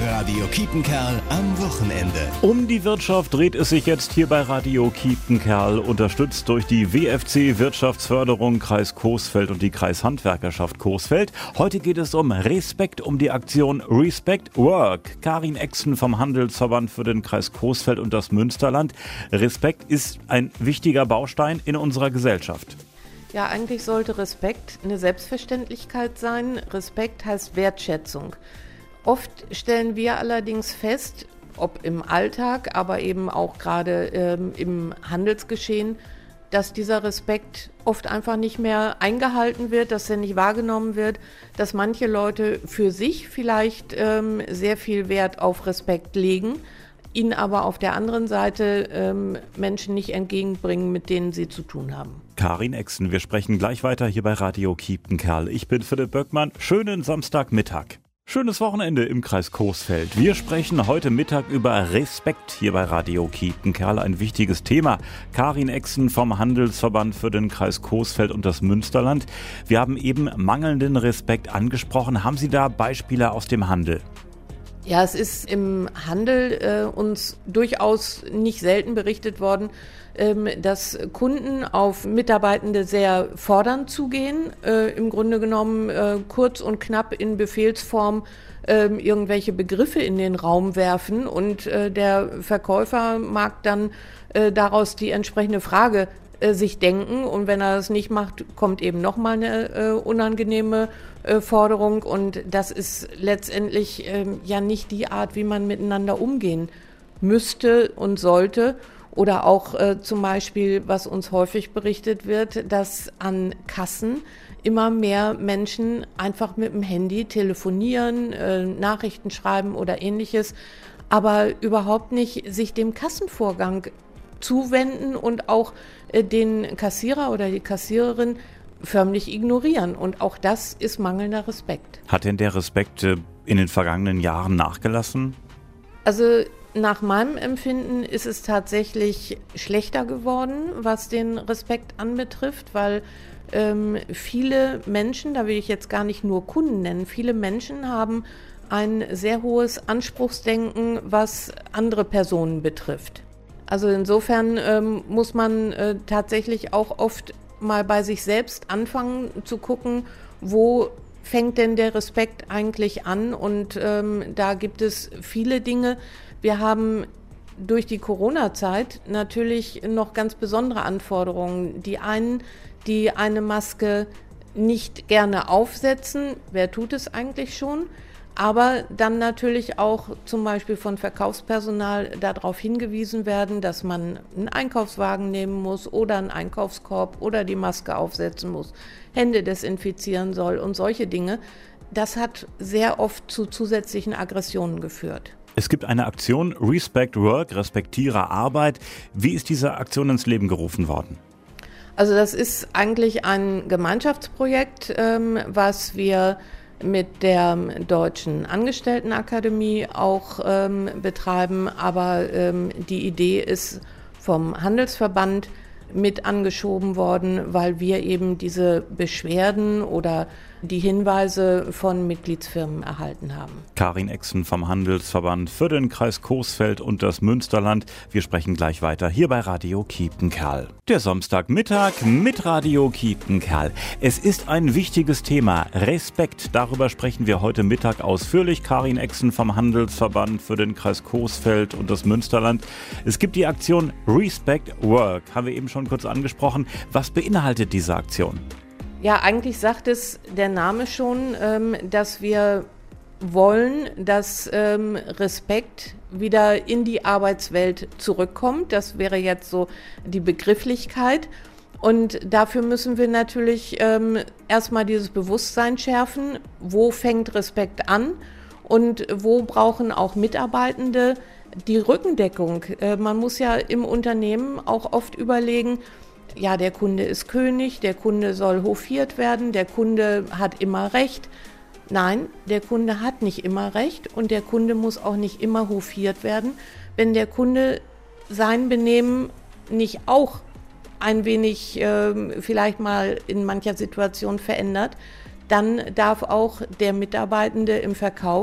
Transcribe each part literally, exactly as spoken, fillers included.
Radio Kiepenkerl am Wochenende. Um die Wirtschaft dreht es sich jetzt hier bei Radio Kiepenkerl, unterstützt durch die W F C Wirtschaftsförderung Kreis Coesfeld und die Kreishandwerkerschaft Coesfeld. Heute geht es um Respekt, um die Aktion Respect Work. Karin Exen vom Handelsverband für den Kreis Coesfeld und das Münsterland. Respekt ist ein wichtiger Baustein in unserer Gesellschaft. Ja, eigentlich sollte Respekt eine Selbstverständlichkeit sein. Respekt heißt Wertschätzung. Oft stellen wir allerdings fest, ob im Alltag, aber eben auch gerade ähm, im Handelsgeschehen, dass dieser Respekt oft einfach nicht mehr eingehalten wird, dass er nicht wahrgenommen wird, dass manche Leute für sich vielleicht ähm, sehr viel Wert auf Respekt legen, ihn aber auf der anderen Seite ähm, Menschen nicht entgegenbringen, mit denen sie zu tun haben. Karin Exen, wir sprechen gleich weiter hier bei Radio Kiepenkerl. Ich bin Philipp Böckmann. Schönen Samstagmittag. Schönes Wochenende im Kreis Coesfeld. Wir sprechen heute Mittag über Respekt hier bei Radio Kiepenkerl, ein wichtiges Thema. Karin Exen vom Handelsverband für den Kreis Coesfeld und das Münsterland. Wir haben eben mangelnden Respekt angesprochen. Haben Sie da Beispiele aus dem Handel? Ja, es ist im Handel äh, uns durchaus nicht selten berichtet worden, ähm, dass Kunden auf Mitarbeitende sehr fordernd zugehen, äh, im Grunde genommen äh, kurz und knapp in Befehlsform äh, irgendwelche Begriffe in den Raum werfen und äh, der Verkäufer mag dann äh, daraus die entsprechende Frage äh, sich denken und wenn er das nicht macht, kommt eben nochmal eine äh, unangenehme äh, Forderung und das ist letztendlich äh, ja nicht die Art, wie man miteinander umgehen müsste und sollte. Oder auch äh, zum Beispiel, was uns häufig berichtet wird, dass an Kassen immer mehr Menschen einfach mit dem Handy telefonieren, äh, Nachrichten schreiben oder ähnliches, aber überhaupt nicht sich dem Kassenvorgang zuwenden und auch äh, den Kassierer oder die Kassiererin förmlich ignorieren. Und auch das ist mangelnder Respekt. Hat denn der Respekt äh, in den vergangenen Jahren nachgelassen? Also nach meinem Empfinden ist es tatsächlich schlechter geworden, was den Respekt anbetrifft, weil ähm, viele Menschen, da will ich jetzt gar nicht nur Kunden nennen, viele Menschen haben ein sehr hohes Anspruchsdenken, was andere Personen betrifft. Also insofern ähm, muss man äh, tatsächlich auch oft mal bei sich selbst anfangen zu gucken, wo fängt denn der Respekt eigentlich an? Und ähm, da gibt es viele Dinge. Wir haben durch die Corona-Zeit natürlich noch ganz besondere Anforderungen. Die einen, die eine Maske nicht gerne aufsetzen, wer tut es eigentlich schon? Aber dann natürlich auch zum Beispiel von Verkaufspersonal darauf hingewiesen werden, dass man einen Einkaufswagen nehmen muss oder einen Einkaufskorb oder die Maske aufsetzen muss, Hände desinfizieren soll und solche Dinge. Das hat sehr oft zu zusätzlichen Aggressionen geführt. Es gibt eine Aktion Respect Work, respektiere Arbeit. Wie ist diese Aktion ins Leben gerufen worden? Also das ist eigentlich ein Gemeinschaftsprojekt, ähm, was wir mit der Deutschen Angestelltenakademie auch ähm, betreiben. Aber ähm, die Idee ist vom Handelsverband mit angeschoben worden, weil wir eben diese Beschwerden oder die Hinweise von Mitgliedsfirmen erhalten haben. Karin Exen vom Handelsverband für den Kreis Coesfeld und das Münsterland. Wir sprechen gleich weiter hier bei Radio Kiepenkerl. Der Samstagmittag mit Radio Kiepenkerl. Es ist ein wichtiges Thema. Respekt. Darüber sprechen wir heute Mittag ausführlich. Karin Exen vom Handelsverband für den Kreis Coesfeld und das Münsterland. Es gibt die Aktion Respect Work. Haben wir eben schon kurz angesprochen. Was beinhaltet diese Aktion? Ja, eigentlich sagt es der Name schon, ähm, dass wir wollen, dass ähm, Respekt wieder in die Arbeitswelt zurückkommt. Das wäre jetzt so die Begrifflichkeit. Und dafür müssen wir natürlich ähm, erstmal dieses Bewusstsein schärfen, wo fängt Respekt an und wo brauchen auch Mitarbeitende die Rückendeckung. Äh, man muss ja im Unternehmen auch oft überlegen, ja, der Kunde ist König, der Kunde soll hofiert werden, der Kunde hat immer Recht. Nein, der Kunde hat nicht immer Recht und der Kunde muss auch nicht immer hofiert werden. Wenn der Kunde sein Benehmen nicht auch ein wenig äh, vielleicht mal in mancher Situation verändert, dann darf auch der Mitarbeitende im Verkauf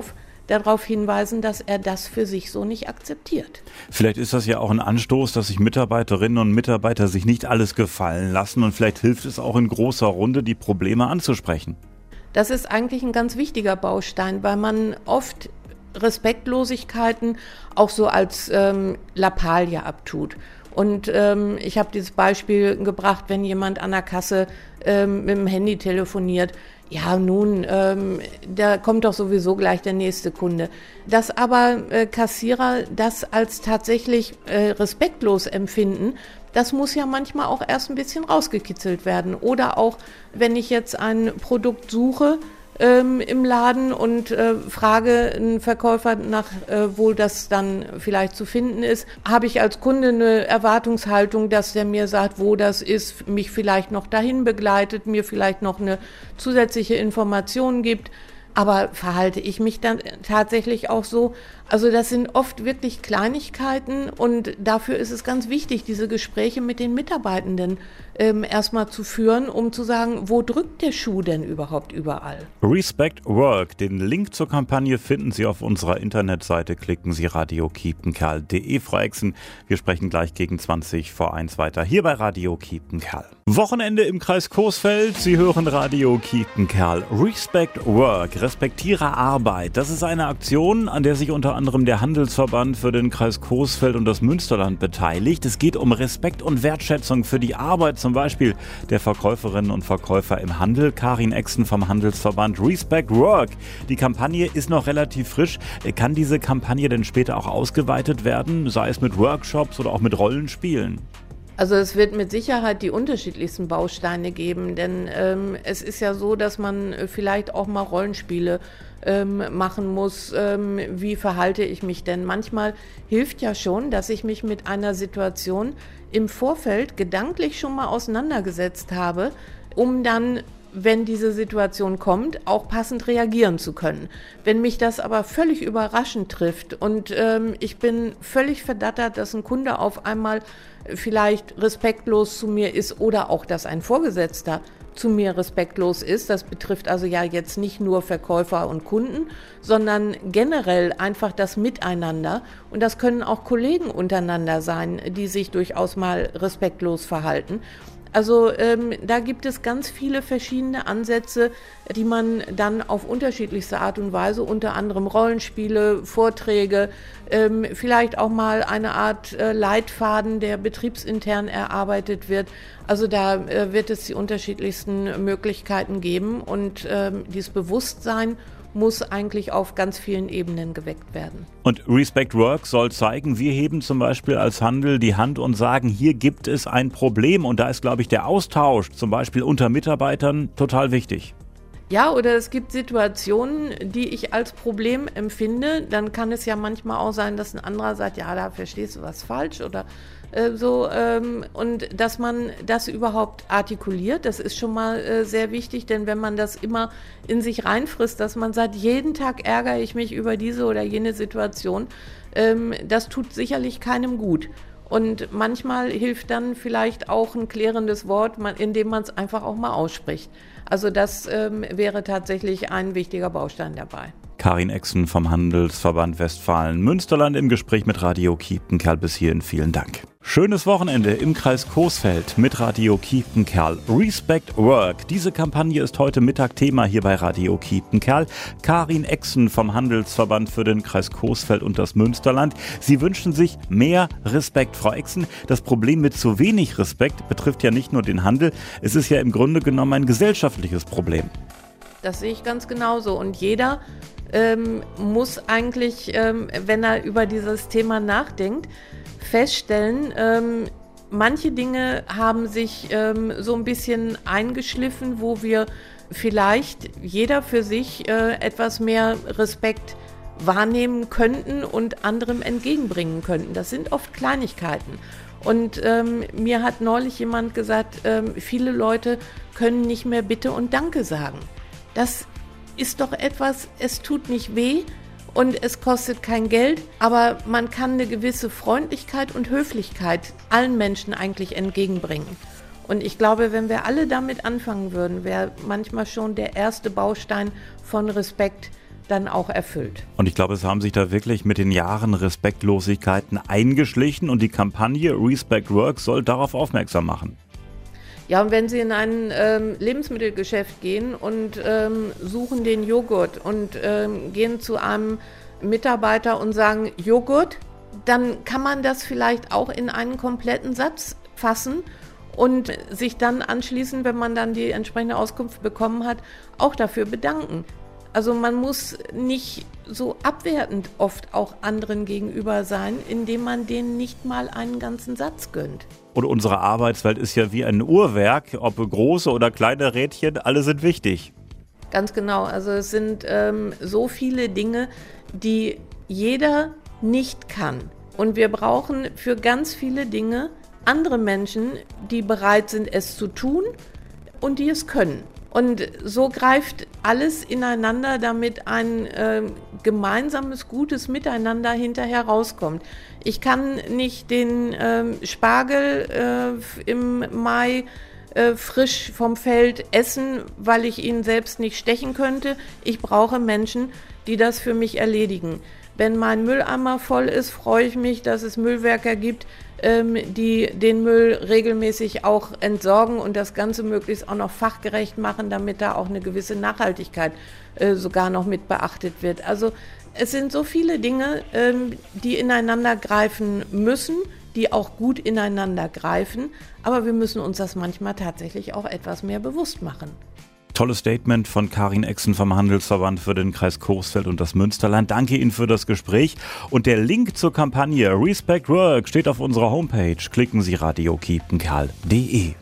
darauf hinweisen, dass er das für sich so nicht akzeptiert. Vielleicht ist das ja auch ein Anstoß, dass sich Mitarbeiterinnen und Mitarbeiter sich nicht alles gefallen lassen und vielleicht hilft es auch in großer Runde, die Probleme anzusprechen. Das ist eigentlich ein ganz wichtiger Baustein, weil man oft Respektlosigkeiten auch so als ähm, Lappalie abtut. Und ähm, ich habe dieses Beispiel gebracht, wenn jemand an der Kasse ähm, mit dem Handy telefoniert. Ja, nun, ähm, da kommt doch sowieso gleich der nächste Kunde. Dass aber äh, Kassierer das als tatsächlich äh, respektlos empfinden, das muss ja manchmal auch erst ein bisschen rausgekitzelt werden. Oder auch, wenn ich jetzt ein Produkt suche, Ähm, im Laden und äh, frage einen Verkäufer nach, äh, wo das dann vielleicht zu finden ist, habe ich als Kunde eine Erwartungshaltung, dass der mir sagt, wo das ist, mich vielleicht noch dahin begleitet, mir vielleicht noch eine zusätzliche Information gibt. Aber verhalte ich mich dann tatsächlich auch so? Also das sind oft wirklich Kleinigkeiten und dafür ist es ganz wichtig, diese Gespräche mit den Mitarbeitenden ähm, erstmal zu führen, um zu sagen, wo drückt der Schuh denn überhaupt überall? Respect Work. Den Link zur Kampagne finden Sie auf unserer Internetseite. Klicken Sie radio kiepenkerl punkt de. Frau Exen, wir sprechen gleich gegen zwanzig vor eins weiter hier bei Radio Kiepenkerl. Wochenende im Kreis Coesfeld. Sie hören Radio Kiepenkerl. Respect Work. Respektiere Arbeit. Das ist eine Aktion, an der sich unter anderem der Handelsverband für den Kreis Coesfeld und das Münsterland beteiligt. Es geht um Respekt und Wertschätzung für die Arbeit, zum Beispiel der Verkäuferinnen und Verkäufer im Handel. Karin Exen vom Handelsverband Respect Work. Die Kampagne ist noch relativ frisch. Kann diese Kampagne denn später auch ausgeweitet werden, sei es mit Workshops oder auch mit Rollenspielen? Also es wird mit Sicherheit die unterschiedlichsten Bausteine geben, denn ähm, es ist ja so, dass man vielleicht auch mal Rollenspiele ähm, machen muss. Ähm, wie verhalte ich mich denn? Manchmal hilft ja schon, dass ich mich mit einer Situation im Vorfeld gedanklich schon mal auseinandergesetzt habe, um dann, wenn diese Situation kommt, auch passend reagieren zu können. Wenn mich das aber völlig überraschend trifft und ähm, ich bin völlig verdattert, dass ein Kunde auf einmal vielleicht respektlos zu mir ist oder auch, dass ein Vorgesetzter zu mir respektlos ist. Das betrifft also ja jetzt nicht nur Verkäufer und Kunden, sondern generell einfach das Miteinander. Und das können auch Kollegen untereinander sein, die sich durchaus mal respektlos verhalten. Also ähm, da gibt es ganz viele verschiedene Ansätze, die man dann auf unterschiedlichste Art und Weise, unter anderem Rollenspiele, Vorträge, ähm, vielleicht auch mal eine Art äh, Leitfaden, der betriebsintern erarbeitet wird. Also da äh, wird es die unterschiedlichsten Möglichkeiten geben und ähm, dieses Bewusstsein muss eigentlich auf ganz vielen Ebenen geweckt werden. Und Respect Work soll zeigen, wir heben zum Beispiel als Handel die Hand und sagen, hier gibt es ein Problem und da ist, glaube ich, der Austausch zum Beispiel unter Mitarbeitern total wichtig. Ja, oder es gibt Situationen, die ich als Problem empfinde. Dann kann es ja manchmal auch sein, dass ein anderer sagt, ja, da verstehst du was falsch oder äh, so. Ähm, und dass man das überhaupt artikuliert, das ist schon mal äh, sehr wichtig, denn wenn man das immer in sich reinfrisst, dass man sagt, jeden Tag ärgere ich mich über diese oder jene Situation, ähm, das tut sicherlich keinem gut. Und manchmal hilft dann vielleicht auch ein klärendes Wort, indem man es einfach auch mal ausspricht. Also das ähm, wäre tatsächlich ein wichtiger Baustein dabei. Karin Exen vom Handelsverband Westfalen-Münsterland im Gespräch mit Radio Kiepenkerl. Bis hierhin vielen Dank. Schönes Wochenende im Kreis Coesfeld mit Radio Kiepenkerl. Respect Work. Diese Kampagne ist heute Mittag Thema hier bei Radio Kiepenkerl. Karin Exen vom Handelsverband für den Kreis Coesfeld und das Münsterland. Sie wünschen sich mehr Respekt. Frau Exen, das Problem mit zu wenig Respekt betrifft ja nicht nur den Handel. Es ist ja im Grunde genommen ein gesellschaftliches Problem. Das sehe ich ganz genauso. Und jeder ähm, muss eigentlich, ähm, wenn er über dieses Thema nachdenkt, feststellen, ähm, manche Dinge haben sich ähm, so ein bisschen eingeschliffen, wo wir vielleicht jeder für sich äh, etwas mehr Respekt wahrnehmen könnten und anderem entgegenbringen könnten. Das sind oft Kleinigkeiten. Und ähm, mir hat neulich jemand gesagt, ähm, viele Leute können nicht mehr Bitte und Danke sagen. Das ist doch etwas, es tut nicht weh und es kostet kein Geld, aber man kann eine gewisse Freundlichkeit und Höflichkeit allen Menschen eigentlich entgegenbringen. Und ich glaube, wenn wir alle damit anfangen würden, wäre manchmal schon der erste Baustein von Respekt dann auch erfüllt. Und ich glaube, es haben sich da wirklich mit den Jahren Respektlosigkeiten eingeschlichen und die Kampagne Respect Works soll darauf aufmerksam machen. Ja, und wenn Sie in ein ähm, Lebensmittelgeschäft gehen und ähm, suchen den Joghurt und ähm, gehen zu einem Mitarbeiter und sagen Joghurt, dann kann man das vielleicht auch in einen kompletten Satz fassen und sich dann anschließend, wenn man dann die entsprechende Auskunft bekommen hat, auch dafür bedanken. Also man muss nicht so abwertend oft auch anderen gegenüber sein, indem man denen nicht mal einen ganzen Satz gönnt. Und unsere Arbeitswelt ist ja wie ein Uhrwerk, ob große oder kleine Rädchen, alle sind wichtig. Ganz genau, also es sind ähm, so viele Dinge, die jeder nicht kann. Und wir brauchen für ganz viele Dinge andere Menschen, die bereit sind, es zu tun und die es können. Und so greift alles ineinander, damit ein äh, gemeinsames, gutes Miteinander hinterher rauskommt. Ich kann nicht den äh, Spargel äh, im Mai äh, frisch vom Feld essen, weil ich ihn selbst nicht stechen könnte. Ich brauche Menschen, die das für mich erledigen. Wenn mein Mülleimer voll ist, freue ich mich, dass es Müllwerker gibt, ähm, die den Müll regelmäßig auch entsorgen und das Ganze möglichst auch noch fachgerecht machen, damit da auch eine gewisse Nachhaltigkeit äh, sogar noch mit beachtet wird. Also es sind so viele Dinge, ähm, die ineinander greifen müssen, die auch gut ineinander greifen, aber wir müssen uns das manchmal tatsächlich auch etwas mehr bewusst machen. Tolles Statement von Karin Exen vom Handelsverband für den Kreis Coesfeld und das Münsterland. Danke Ihnen für das Gespräch. Und der Link zur Kampagne Respect Work steht auf unserer Homepage. Klicken Sie radio kiepenkerl punkt de.